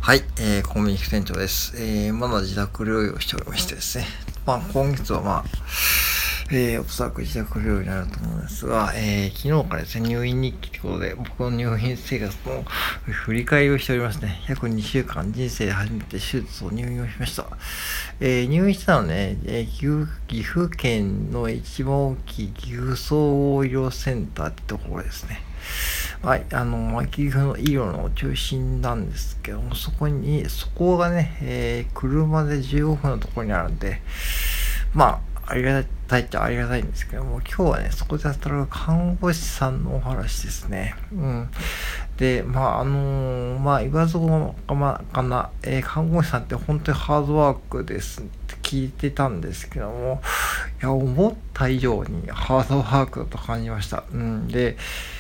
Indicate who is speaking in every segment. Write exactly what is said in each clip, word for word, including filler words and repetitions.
Speaker 1: はい、えー、コンビニ副店長です。えー、まだ自宅療養しておりましてですね。まあ、今月はまあ、えー、おそらく自宅療養になると思うんですが、えー、昨日からですね、入院日記ということで、僕の入院生活の振り返りをしておりますね。約にしゅうかん人生で初めて手術を入院をしました。えー、入院したのはね、えー、岐阜岐阜県の一番大きい岐阜総合医療センターってところですね。はい、あの、岐阜の医療の中心なんですけども、そこに、そこがね、えー、車でじゅうごふんのところにあるんで、まあ、ありがたいっちゃありがたいんですけども、今日はね、そこで働く看護師さんのお話ですね。うん。で、まあ、あのーまあ、言わずもがかな、えー、看護師さんって本当にハードワークですって聞いてたんですけども、いや、思った以上にハードワークだと感じました。うん。で、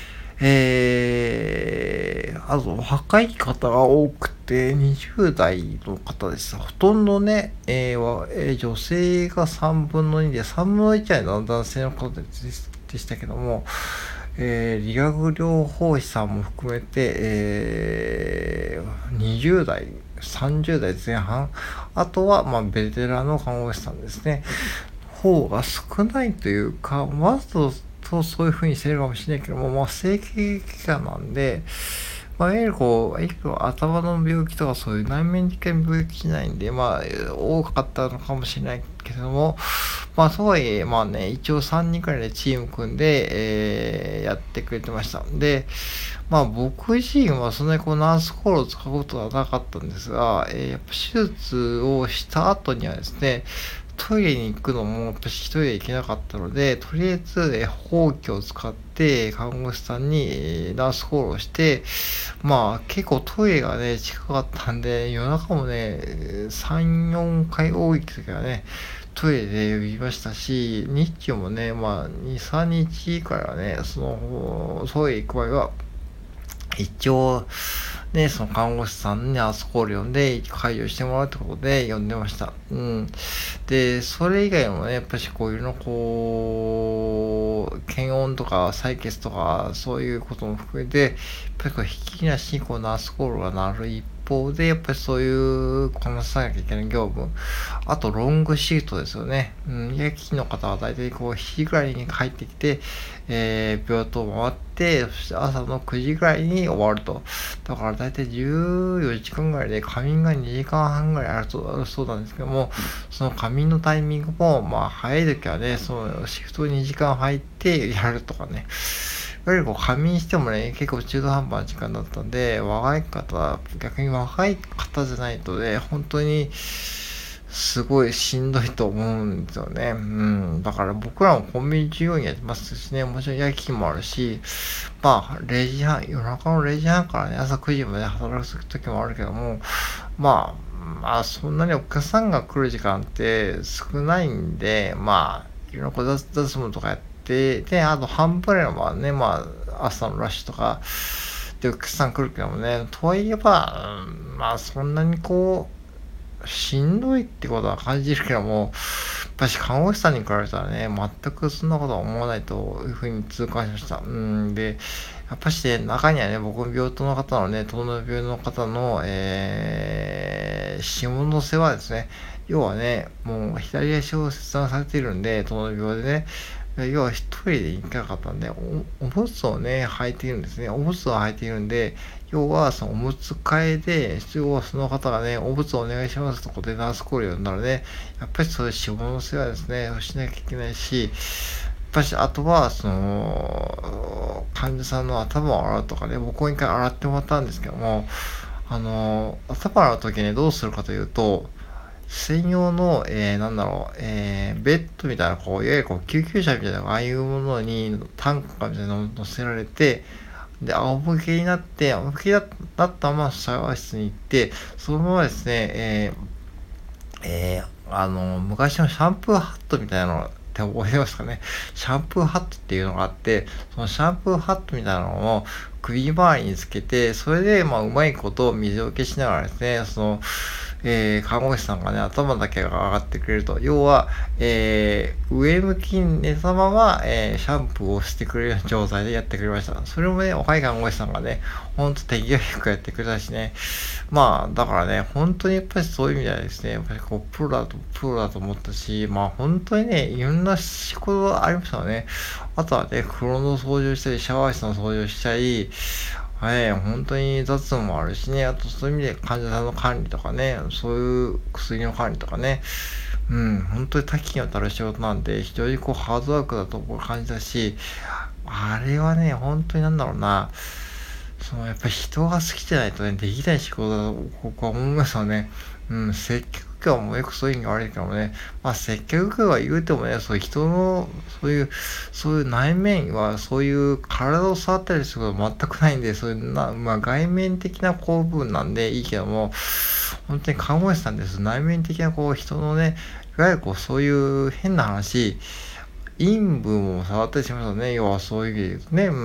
Speaker 1: えー、あと若い方が多くてにじゅう代の方です。ほとんどね、えーはえー女性がさんぶんのにでさんぶんのいちの男性の方ででしたけども、えー理学療法士さんも含めて、えーにじゅう代、さんじゅう代前半、あとはまあベテランの看護師さんですね。方が少ないというか、わざととそういう風にしてるかもしれないけども、まあ、整形外科なんで、まあ、いわゆるこう、いわゆる頭の病気とかそういう内面的な病気じゃないんで、まあ、多かったのかもしれないけども、まあ、とはいえ、まあね、一応さんにんくらいでチーム組んで、えーやってくれてました。で、まあ、僕自身はそんなにこう、ナースコールを使うことはなかったんですが、えーやっぱ手術をした後にはですね、トイレに行くのも私一人で行けなかったので、とりあえず、えほうきを使って、看護師さんに、えーナースコールをして、まあ結構トイレがね、近かったんで、夜中もね、さん、よんかい多い時はね、トイレで呼びましたし、日中もね、まあに、さんにちからね、その、トイレ行く場合は、一応、ね、その看護師さんにあそこを呼んで解除してもらうってことで呼んでました。うん。で、それ以外もね、やっぱしこういうのこう、検温とか採血とか、そういうことも含めて、やっぱりこう、ひっきりなしにこう、ナースコールが鳴る一方で、やっぱりそういう、こなさなきゃいけない業務。あと、ロングシートですよね。うん。夜勤の方は大体こう、しちじぐらいに帰ってきて、えー、病棟を回って、そして朝のくじぐらいに終わると。だから大体じゅうよじかんぐらいで仮眠がにじかんはんぐらいあるそうそうなんですけども、その仮眠のタイミングも、まあ早い時はね、そのシフトにじかん入ってやるとかね。いわゆるこう仮眠してもね、結構中途半端な時間だったんで、若い方、逆に若い方じゃないとね、本当に、すごいしんどいと思うんですよね。うん。だから僕らもコンビニ従業員やってますしね、もちろん夜勤もあるし、まあ、れいじはん、夜中のれいじはんからね、朝くじまで働く時もあるけども、まあ、まあ、そんなにお客さんが来る時間って少ないんで、まあ、いろんなこう雑雑務とかやって、で、あと半分ぐらいのまあね、まあ、朝のラッシュとか、で、お客さん来るけどもね、とはいえば、うんまあ、そんなにこう、しんどいってことは感じるけども、やっぱし看護師さんに比べたらね、全くそんなことは思わないというふうに痛感しました。うん、で、やっぱしね、中にはね、僕の病棟の方のね、糖尿病の方の、えー、下の世話ですね。要はね、もう左足を切断されているんで、糖尿病でね、要は一人で行かなかったんで、お、おむつをね、履いているんですね。おむつを履いているんで、要はそのおむつ替えで、要はその方がね、おむつをお願いしますとこでナースコールを呼んだらね、やっぱりそういう下の世話ですね、しなきゃいけないし、やっぱし、あとは、その、患者さんの頭を洗うとかね、僕も一回洗ってもらったんですけども、あの、頭洗うときにどうするかというと、専用の、えー、なんだろう、えー、ベッドみたいな、こう、いわゆるこう救急車みたいな、ああいうものに、タンカーみたいなのを乗せられて、で、仰向けになって、仰向けだだったままシャワー室に行って、そのままですね、えー、えー、あの、昔のシャンプーハットみたいなのって覚えてますかね。シャンプーハットっていうのがあって、そのシャンプーハットみたいなのを首周りにつけて、それで、まあ、うまいこと水を消しながらですね、その、 えー、看護師さんがね、頭だけが上がってくれると。要は、えー、上向きに寝たまま、えー、シャンプーをしてくれるような状態でやってくれました。それもね、若い看護師さんがね、ほんと手際よくやってくれたしね。まあ、だからね、本当にやっぱりそういう意味ではですね、やっぱりこう、プロだと、プロだと思ったし、まあ本当にね、いろんな仕事がありましたよね。あとはね、風呂の掃除をしたり、シャワー室の掃除をしたり、はい、本当に雑務もあるしね、あとそういう意味で患者さんの管理とかね、そういう薬の管理とかね、うん、本当に多岐にわたる仕事なんで、非常にこうハードワークだと僕は感じたし、あれはね、本当になんだろうな、そのやっぱり人が好きじゃないとね、できない仕事だと僕は思いますよね。うん、接客業もよくそういう意味悪いけどもね、まあ接客業は言うてもね、そういう人の、そういう、そういう内面は、そういう体を触ったりすることは全くないんで、そういうな、まあ外面的なこう部分なんでいいけども、本当に看護師さんです。内面的なこう人のね、いわゆるこうそういう変な話、陰部も触ったりしますよね。要はそういう意味で言うとね。うん。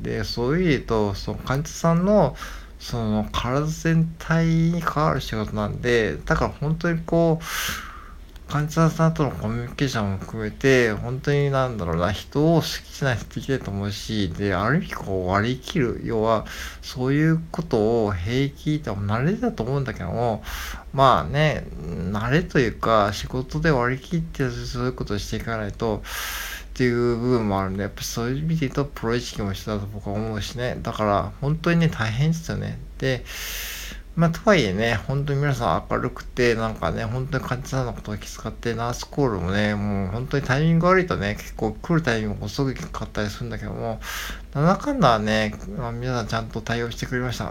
Speaker 1: で、そういう意味で言うと、その患者さんの、その体全体に関わる仕事なんで、だから本当にこう、患者さんとのコミュニケーションも含めて、本当になんだろうな、人を好きじゃない人できないと思うし、で、ある意味こう割り切る、要は、そういうことを平気と慣れだと思うんだけども、まあね、慣れというか、仕事で割り切ってそういうことをしていかないと、っていう部分もあるんで、やっぱそういう意味で言うと、プロ意識も必要だと僕は思うしね。だから、本当にね、大変ですよね。で、まあ、とはいえね、本当に皆さん明るくて、なんかね、本当に患者さんのことを気遣って、ナースコールもね、もう本当にタイミング悪いとね、結構来るタイミング遅かったりするんだけども、なんだかんだね、まあ、皆さんちゃんと対応してくれました。うん。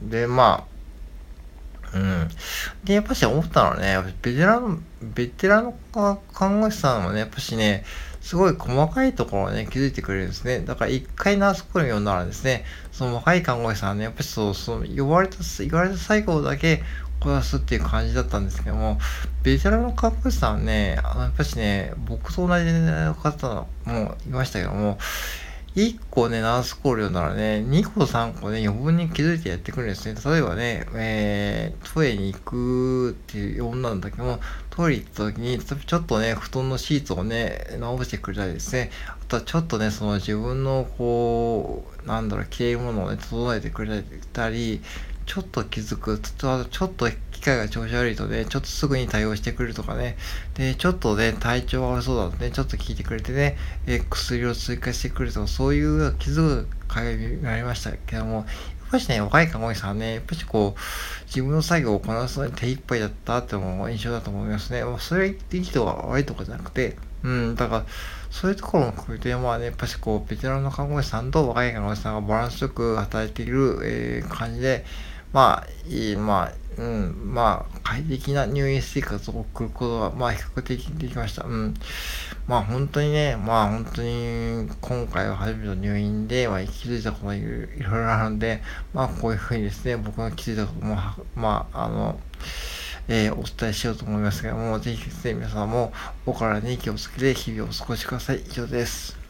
Speaker 1: で、まあ、うん。で、やっぱし思ったのはね、ベテラン、ベテランのか看護師さんはね、やっぱしね、すごい細かいところをね、気づいてくれるんですね。だから一回ナースコール呼んだらですね、その若い看護師さんはね、やっぱりそう、その呼ばれた、言われた最後だけこなすっていう感じだったんですけども、ベテランの看護師さんはね、あの、やっぱしね、僕と同じ年代の方もいましたけども、いっこね、ナースコールならね、にこさんこね、余分に気づいてやってくるんですね。例えばね、えー、トイレに行くっていう女なんだけども、トイレ行った時に、ちょっとね、布団のシーツをね、直してくれたりですね、あとはちょっとね、その自分のこう、なんだろう、着ているものをね、整えてくれたり、ちょっと気づく、ちょっとちょっと機械が調子悪いとね、ちょっとすぐに対応してくれるとかね、で、ちょっとね、体調悪そうだとね、ちょっと聞いてくれてね、えー薬を追加してくれるとか、そういう気づく会になりましたけども、やっぱしね、若い看護師さんはね、やっぱしこう、自分の作業をこなすのに手一杯だったっていうのも印象だと思いますね。もうそれは言っていいとか悪いとかじゃなくて、うん、だから、そういうところも含めて、まあね、やっぱしこう、ベテランの看護師さんと若い看護師さんがバランスよく働いている、えー感じで、まあ、いい、まあ、うん、まあ、快適な入院生活を送ることが、まあ、比較的できました。うん。まあ、本当にね、まあ、本当に、今回は初めての入院で、まあ、気づいたことがいろいろあるんで、まあ、こういうふうにですね、僕が気づいたことも、まあ、あの、えーお伝えしようと思いますけども、ぜひですね、皆さんもお体に気をつけて日々をお過ごしください。以上です。